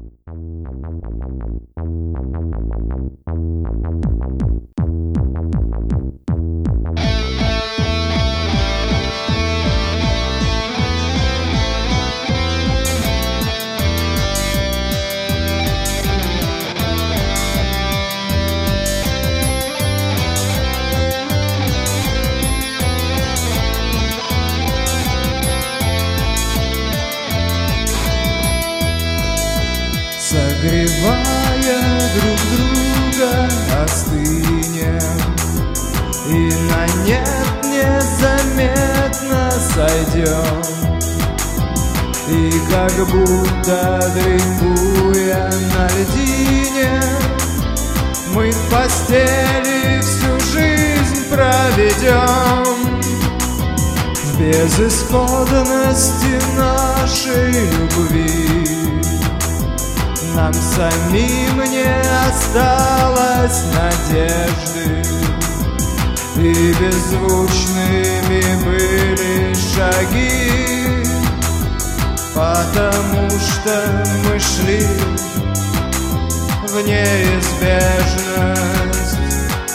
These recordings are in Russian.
Согревая друг друга, остынем, и на нет незаметно сойдем. И как будто дрейфуя на льдине, мы в постели всю жизнь проведем. В безысходности нашей любви нам самим не осталось надежды, и беззвучными были шаги, потому что мы шли в неизбежность.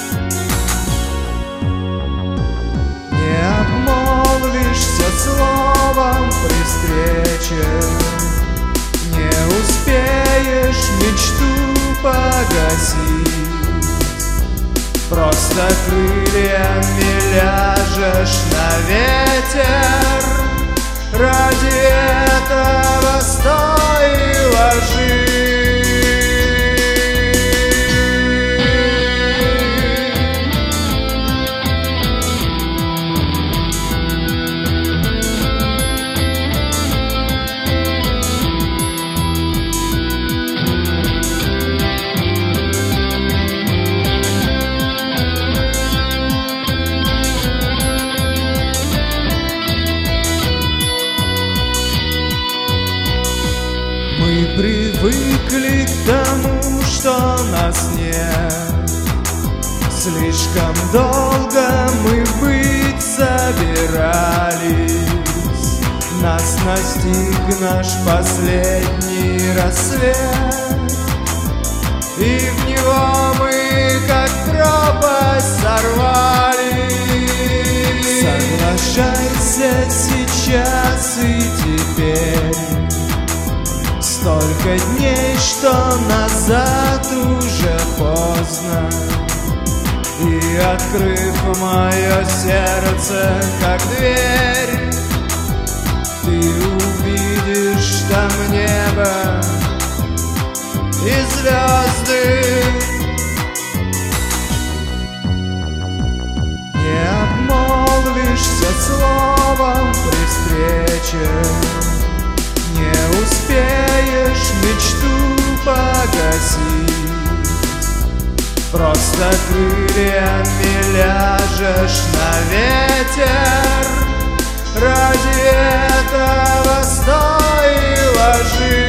Не обмолвишься словом при встрече, не успеешь мечту погасить, просто крыльями ляжешь на ветер. Ради этого стоило жить. Мы привыкли к тому, что нас нет. Слишком долго мы быть собирались. Нас настиг наш последний рассвет, и в него мы, как пропасть, сорвались. Соглашайся сейчас и теперь. Столько дней, что назад уже поздно, и, открыв мое сердце, как дверь, ты увидишь там небо и звезды. Не обмолвишься словом при встрече, не успеешь мечту погасить, просто крыльями ляжешь на ветер. Ради этого стоило жить.